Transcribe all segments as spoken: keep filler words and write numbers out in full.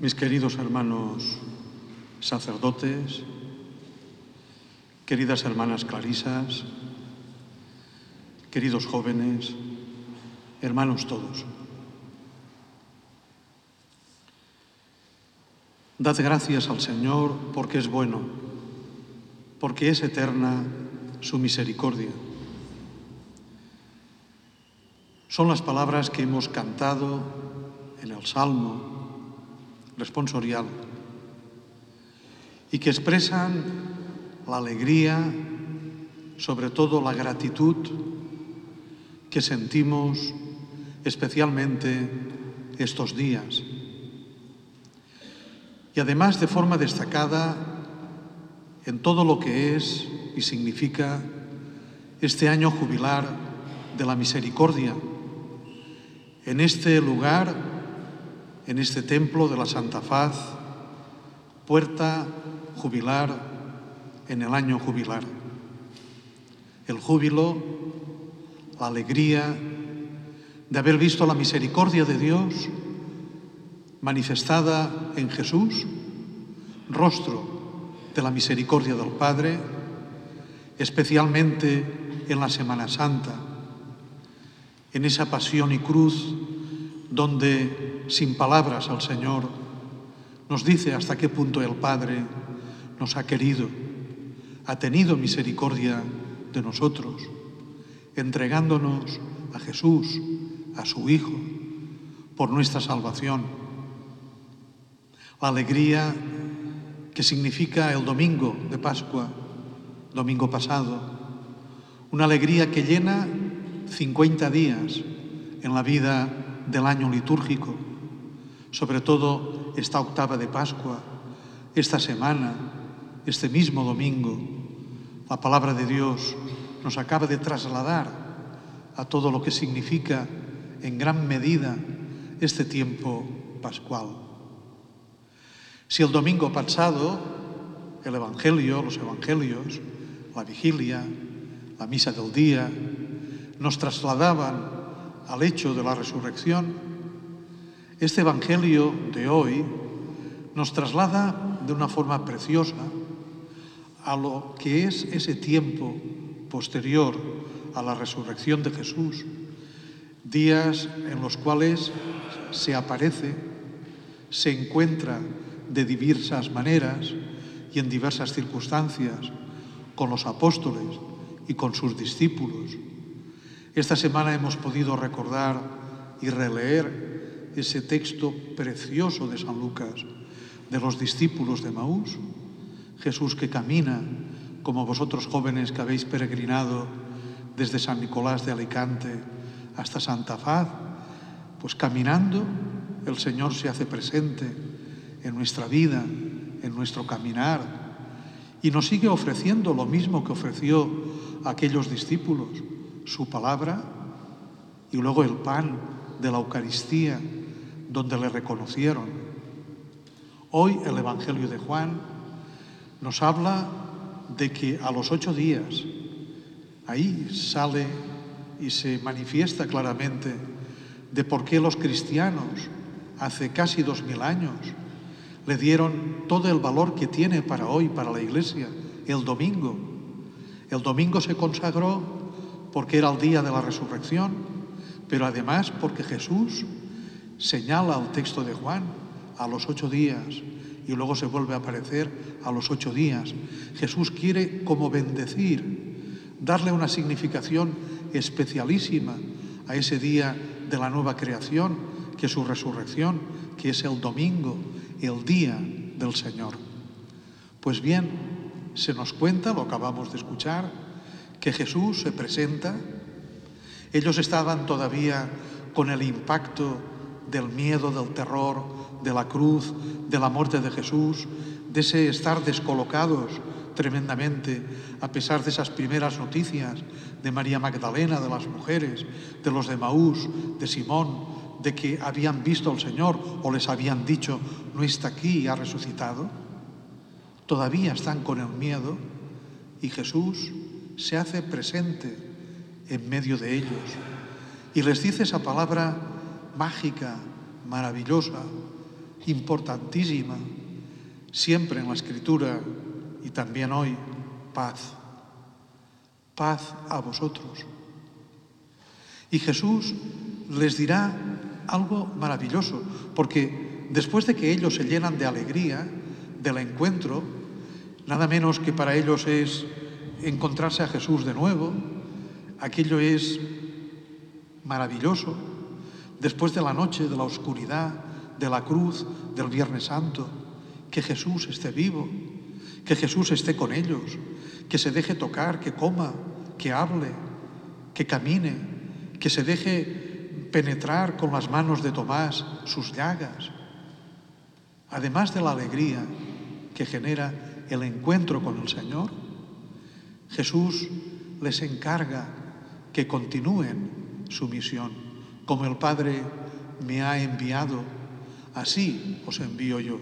mis queridos hermanos sacerdotes, queridas hermanas clarisas, queridos jóvenes, hermanos todos. Dad gracias al Señor porque es bueno, porque es eterna su misericordia. Son las palabras que hemos cantado en el Salmo responsorial y que expresan la alegría, sobre todo la gratitud que sentimos especialmente estos días. Y además de forma destacada en todo lo que es y significa este año jubilar de la misericordia, en este lugar, en este templo de la Santa Faz, puerta jubilar en el año jubilar. El júbilo, la alegría de haber visto la misericordia de Dios manifestada en Jesús, rostro de la misericordia del Padre, especialmente en la Semana Santa, en esa pasión y cruz donde, sin palabras, el Señor nos dice hasta qué punto el Padre nos ha querido, ha tenido misericordia de nosotros, entregándonos a Jesús, a su Hijo, por nuestra salvación. La alegría que significa el domingo de Pascua, domingo pasado, una alegría que llena cincuenta días en la vida del año litúrgico, sobre todo esta octava de Pascua, esta semana, este mismo domingo. La palabra de Dios nos acaba de trasladar a todo lo que significa en gran medida este tiempo pascual. Si el domingo pasado el Evangelio, los Evangelios, la vigilia, la misa del día, nos trasladaban al hecho de la resurrección, este Evangelio de hoy nos traslada de una forma preciosa a lo que es ese tiempo posterior a la resurrección de Jesús, días en los cuales se aparece, se encuentra de diversas maneras y en diversas circunstancias con los apóstoles y con sus discípulos. Esta semana hemos podido recordar y releer ese texto precioso de San Lucas, de los discípulos de Emaús, Jesús que camina, como vosotros jóvenes que habéis peregrinado desde San Nicolás de Alicante hasta Santa Faz, pues caminando el Señor se hace presente en nuestra vida, en nuestro caminar, y nos sigue ofreciendo lo mismo que ofreció a aquellos discípulos, su palabra y luego el pan de la Eucaristía, donde le reconocieron. Hoy el Evangelio de Juan nos habla de que a los ocho días, ahí sale y se manifiesta claramente de por qué los cristianos, hace casi dos mil años, le dieron todo el valor que tiene para hoy, para la Iglesia, el domingo. El domingo se consagró porque era el día de la resurrección, pero además porque Jesús señala el texto de Juan a los ocho días y luego se vuelve a aparecer a los ocho días. Jesús quiere como bendecir, darle una significación especialísima a ese día de la nueva creación, que es su resurrección, que es el domingo, el día del Señor. Pues bien, se nos cuenta, lo acabamos de escuchar, que Jesús se presenta. Ellos estaban todavía con el impacto del miedo, del terror, de la cruz, de la muerte de Jesús, de ese estar descolocados tremendamente, a pesar de esas primeras noticias de María Magdalena, de las mujeres, de los de Emaús, de Simón, de que habían visto al Señor o les habían dicho, no está aquí, ha resucitado. Todavía están con el miedo y Jesús se hace presente en medio de ellos y les dice esa palabra mágica, maravillosa, importantísima, siempre en la Escritura y también hoy, paz. Paz a vosotros. Y Jesús les dirá algo maravilloso, porque después de que ellos se llenan de alegría del encuentro, nada menos que para ellos es encontrarse a Jesús de nuevo, aquello es maravilloso, después de la noche, de la oscuridad, de la cruz, del Viernes Santo, que Jesús esté vivo, que Jesús esté con ellos, que se deje tocar, que coma, que hable, que camine, que se deje penetrar con las manos de Tomás sus llagas. Además de la alegría que genera el encuentro con el Señor, Jesús les encarga que continúen su misión. Como el Padre me ha enviado, así os envío yo.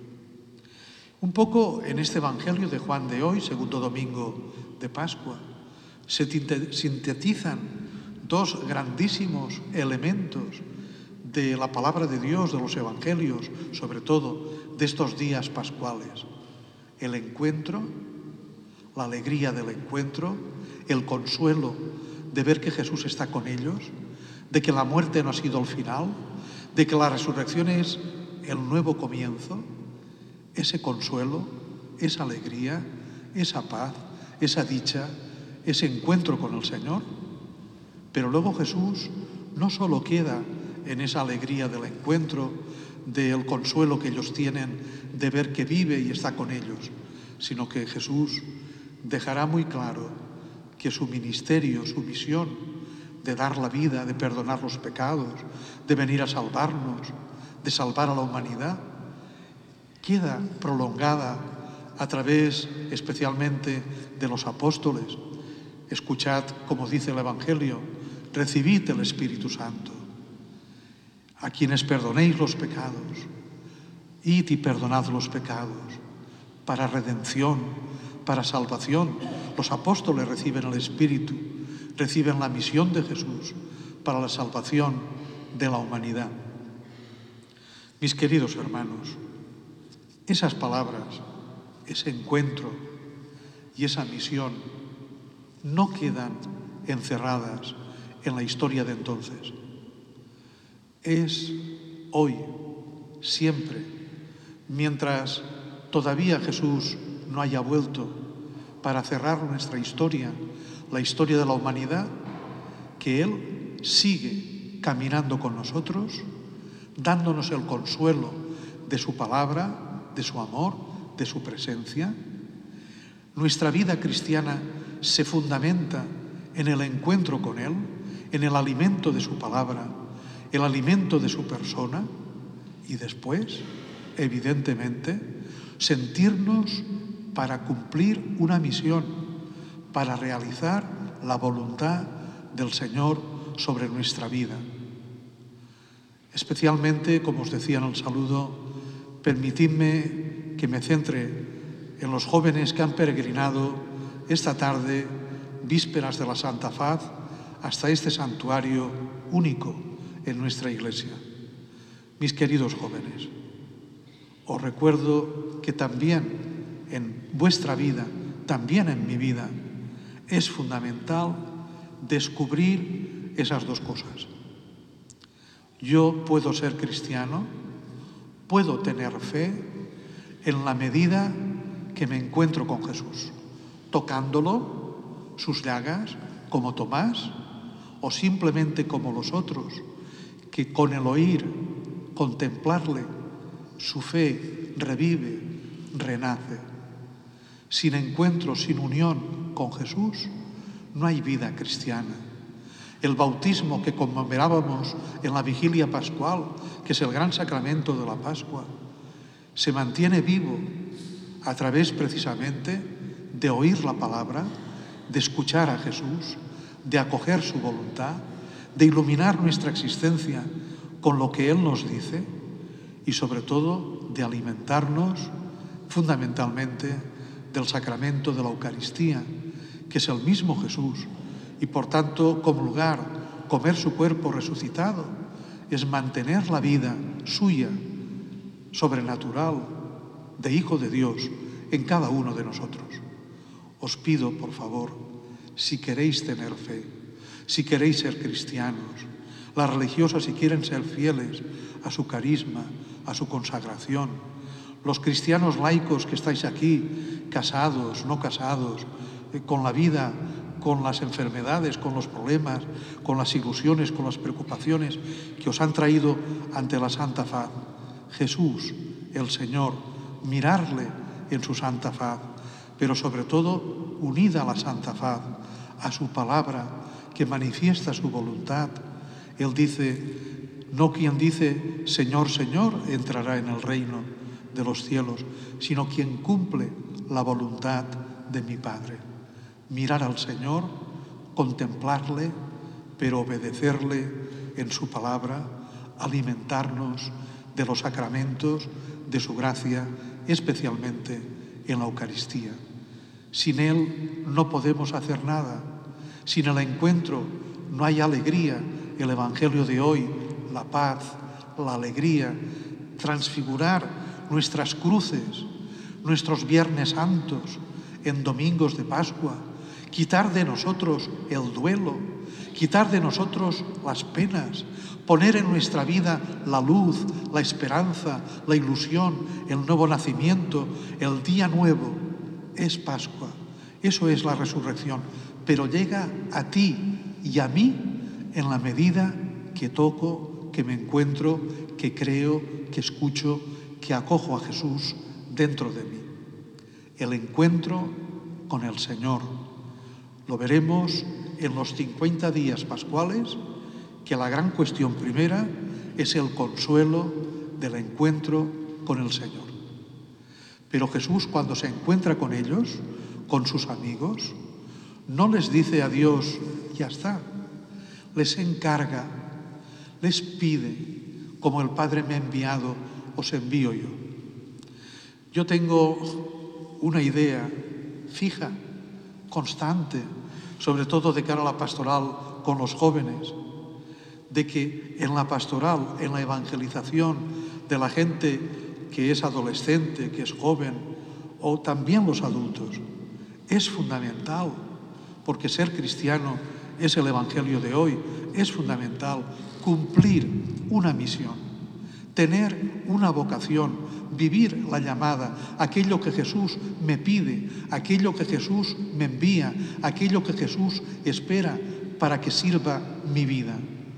Un poco en este Evangelio de Juan de hoy, segundo domingo de Pascua, se sintetizan dos grandísimos elementos de la palabra de Dios, de los Evangelios, sobre todo de estos días pascuales. El encuentro, la alegría del encuentro, el consuelo de ver que Jesús está con ellos, de que la muerte no ha sido el final, de que la resurrección es el nuevo comienzo. Ese consuelo, esa alegría, esa paz, esa dicha, ese encuentro con el Señor. Pero luego Jesús no solo queda en esa alegría del encuentro, del consuelo que ellos tienen de ver que vive y está con ellos, sino que Jesús dejará muy claro que su ministerio, su misión de dar la vida, de perdonar los pecados, de venir a salvarnos, de salvar a la humanidad, queda prolongada a través especialmente de los apóstoles. Escuchad, como dice el Evangelio, recibid el Espíritu Santo. A quienes perdonéis los pecados, id y perdonad los pecados, para redención, para salvación. Los apóstoles reciben el Espíritu, reciben la misión de Jesús para la salvación de la humanidad. Mis queridos hermanos, esas palabras, ese encuentro y esa misión no quedan encerradas en la historia de entonces. Es hoy, siempre, mientras todavía Jesús no haya vuelto para cerrar nuestra historia, la historia de la humanidad, que Él sigue caminando con nosotros, dándonos el consuelo de su palabra, de su amor, de su presencia. Nuestra vida cristiana se fundamenta en el encuentro con Él, en el alimento de su palabra, el alimento de su persona y después, evidentemente, sentirnos para cumplir una misión, para realizar la voluntad del Señor sobre nuestra vida. Especialmente, como os decía en el saludo, permitidme que me centre en los jóvenes que han peregrinado esta tarde, vísperas de la Santa Faz, hasta este santuario único en nuestra Iglesia. Mis queridos jóvenes, os recuerdo que también en vuestra vida, también en mi vida, es fundamental descubrir esas dos cosas. Yo puedo ser cristiano, puedo tener fe en la medida que me encuentro con Jesús, tocándolo, sus llagas, como Tomás, o simplemente como los otros, que con el oír, contemplarle, su fe revive, renace. Sin encuentro, sin unión con Jesús, no hay vida cristiana. El bautismo que conmemorábamos en la vigilia pascual, que es el gran sacramento de la Pascua, se mantiene vivo a través precisamente de oír la palabra, de escuchar a Jesús, de acoger su voluntad, de iluminar nuestra existencia con lo que Él nos dice y sobre todo de alimentarnos fundamentalmente del sacramento de la Eucaristía, que es el mismo Jesús, y por tanto comulgar, comer su cuerpo resucitado, es mantener la vida suya sobrenatural de Hijo de Dios en cada uno de nosotros. Os pido, por favor, si queréis tener fe, si queréis ser cristianos, las religiosas si quieren ser fieles a su carisma, a su consagración, los cristianos laicos que estáis aquí, casados, no casados, eh, con la vida, con las enfermedades, con los problemas, con las ilusiones, con las preocupaciones que os han traído ante la Santa Faz. Jesús, el Señor, mirarle en su Santa Faz, pero sobre todo unida a la Santa Faz, a su palabra que manifiesta su voluntad. Él dice, no quien dice Señor, Señor entrará en el reino de los cielos, sino quien cumple la voluntad de mi Padre. Mirar al Señor, contemplarle, pero obedecerle en su palabra, alimentarnos de los sacramentos, de su gracia, especialmente en la Eucaristía. Sin Él no podemos hacer nada. Sin el encuentro no hay alegría. El Evangelio de hoy, la paz, la alegría, transfigurar nuestras cruces, nuestros Viernes Santos en domingos de Pascua, quitar de nosotros el duelo, quitar de nosotros las penas, poner en nuestra vida la luz, la esperanza, la ilusión, el nuevo nacimiento, el día nuevo. Es Pascua, eso es la resurrección, pero llega a ti y a mí en la medida que toco, que me encuentro, que creo, que escucho, que acojo a Jesús dentro de mí. El encuentro con el Señor. Lo veremos en los cincuenta días pascuales, que la gran cuestión primera es el consuelo del encuentro con el Señor. Pero Jesús, cuando se encuentra con ellos, con sus amigos, no les dice adiós, ya está. Les encarga, les pide, como el Padre me ha enviado, os envío yo. Yo tengo una idea fija, constante, sobre todo de cara a la pastoral con los jóvenes, de que en la pastoral, en la evangelización de la gente que es adolescente, que es joven, o también los adultos, es fundamental, porque ser cristiano es el Evangelio de hoy, es fundamental cumplir una misión, tener una vocación, vivir la llamada, aquello que Jesús me pide, aquello que Jesús me envía, aquello que Jesús espera para que sirva mi vida.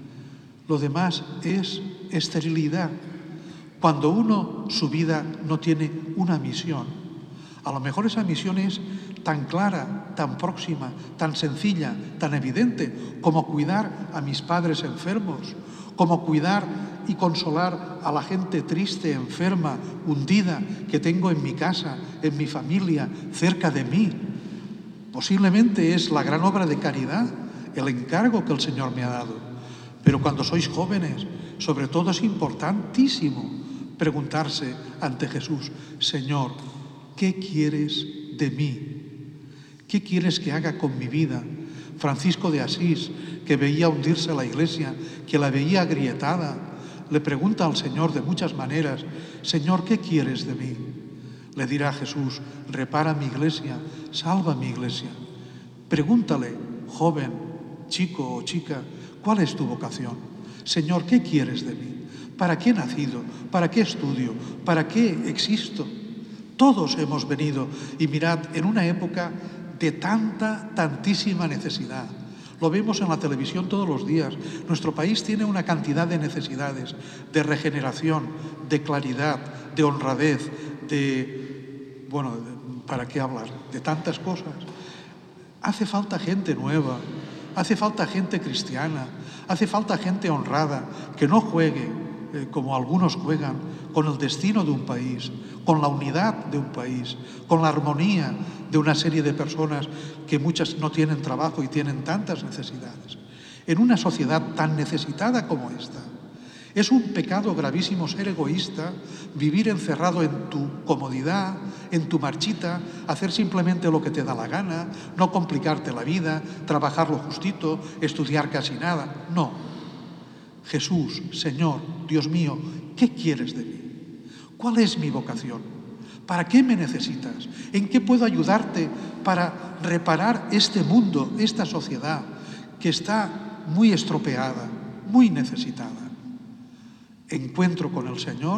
Lo demás es esterilidad. Cuando uno, su vida no tiene una misión, a lo mejor esa misión es tan clara, tan próxima, tan sencilla, tan evidente, como cuidar a mis padres enfermos, como cuidar y consolar a la gente triste, enferma, hundida, que tengo en mi casa, en mi familia, cerca de mí. Posiblemente es la gran obra de caridad, el encargo que el Señor me ha dado. Pero cuando sois jóvenes, sobre todo es importantísimo preguntarse ante Jesús, Señor, ¿qué quieres de mí? ¿Qué quieres que haga con mi vida? Francisco de Asís, que veía hundirse la Iglesia, que la veía agrietada, le pregunta al Señor de muchas maneras, Señor, ¿qué quieres de mí? Le dirá Jesús, repara mi Iglesia, salva mi Iglesia. Pregúntale, joven, chico o chica, ¿cuál es tu vocación? Señor, ¿qué quieres de mí? ¿Para qué he nacido? ¿Para qué estudio? ¿Para qué existo? Todos hemos venido, y mirad, en una época de tanta, tantísima necesidad. Lo vemos en la televisión todos los días. Nuestro país tiene una cantidad de necesidades, de regeneración, de claridad, de honradez, de... bueno, ¿para qué hablar? De tantas cosas. Hace falta gente nueva, hace falta gente cristiana, hace falta gente honrada, que no juegue, eh, como algunos juegan, con el destino de un país, con la unidad de un país, con la armonía de una serie de personas que muchas no tienen trabajo y tienen tantas necesidades. En una sociedad tan necesitada como esta, es un pecado gravísimo ser egoísta, vivir encerrado en tu comodidad, en tu marchita, hacer simplemente lo que te da la gana, no complicarte la vida, trabajar lo justito, estudiar casi nada. No. Jesús, Señor, Dios mío, ¿qué quieres de mí? ¿Cuál es mi vocación? ¿Para qué me necesitas? ¿En qué puedo ayudarte para reparar este mundo, esta sociedad que está muy estropeada, muy necesitada? Encuentro con el Señor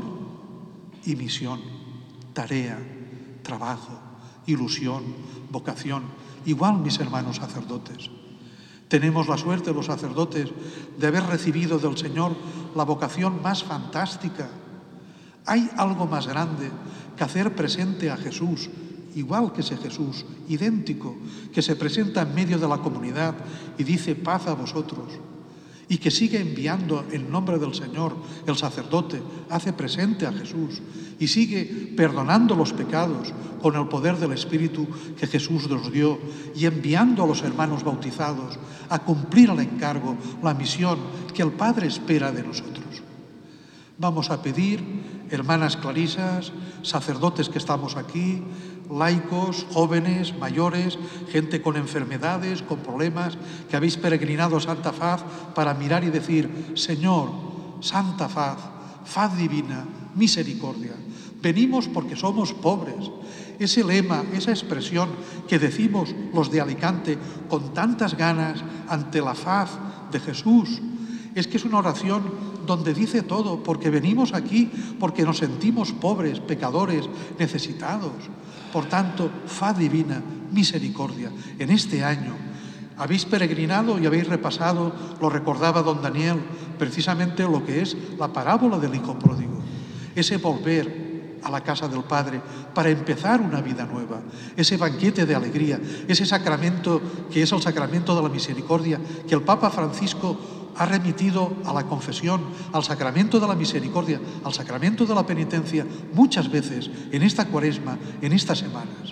y misión, tarea, trabajo, ilusión, vocación. Igual mis hermanos sacerdotes. Tenemos la suerte, los sacerdotes, de haber recibido del Señor la vocación más fantástica. ¿Hay algo más grande que hacer presente a Jesús, igual que ese Jesús, idéntico, que se presenta en medio de la comunidad y dice paz a vosotros? Y que sigue enviando en nombre del Señor, el sacerdote hace presente a Jesús y sigue perdonando los pecados con el poder del Espíritu que Jesús nos dio y enviando a los hermanos bautizados a cumplir el encargo, la misión que el Padre espera de nosotros. Vamos a pedir, hermanas clarisas, sacerdotes que estamos aquí, laicos, jóvenes, mayores, gente con enfermedades, con problemas, que habéis peregrinado a Santa Faz para mirar y decir: Señor, Santa Faz, Faz divina, misericordia. Venimos porque somos pobres. Ese lema, esa expresión que decimos los de Alicante con tantas ganas ante la faz de Jesús, es que es una oración donde dice todo, porque venimos aquí porque nos sentimos pobres, pecadores, necesitados. Por tanto, faz divina, misericordia. En este año habéis peregrinado y habéis repasado, lo recordaba don Daniel, precisamente lo que es la parábola del hijo pródigo. Ese volver a la casa del Padre para empezar una vida nueva, ese banquete de alegría, ese sacramento que es el sacramento de la misericordia, que el Papa Francisco ha remitido a la confesión, al sacramento de la misericordia, al sacramento de la penitencia, muchas veces en esta Cuaresma, en estas semanas.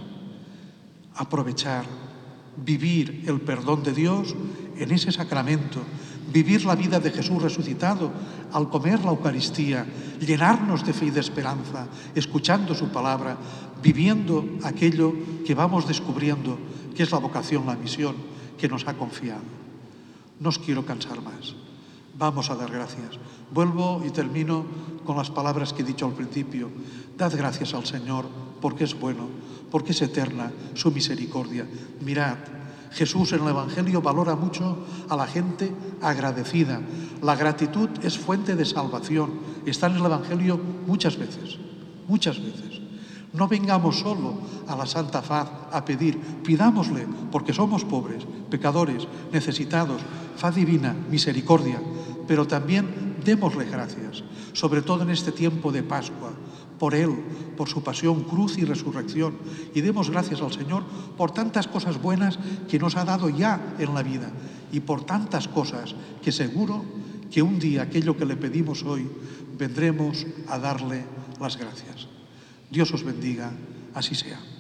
Aprovechar, vivir el perdón de Dios en ese sacramento, vivir la vida de Jesús resucitado al comer la Eucaristía, llenarnos de fe y de esperanza, escuchando su palabra, viviendo aquello que vamos descubriendo, que es la vocación, la misión que nos ha confiado. No os quiero cansar más. Vamos a dar gracias. Vuelvo y termino con las palabras que he dicho al principio. Dad gracias al Señor porque es bueno, porque es eterna su misericordia. Mirad, Jesús en el Evangelio valora mucho a la gente agradecida. La gratitud es fuente de salvación. Está en el Evangelio muchas veces, muchas veces. No vengamos solo a la Santa Faz a pedir, pidámosle, porque somos pobres, pecadores, necesitados, faz divina, misericordia, pero también démosle gracias, sobre todo en este tiempo de Pascua, por Él, por su pasión, cruz y resurrección, y demos gracias al Señor por tantas cosas buenas que nos ha dado ya en la vida, y por tantas cosas que seguro que un día aquello que le pedimos hoy, vendremos a darle las gracias. Dios os bendiga, así sea.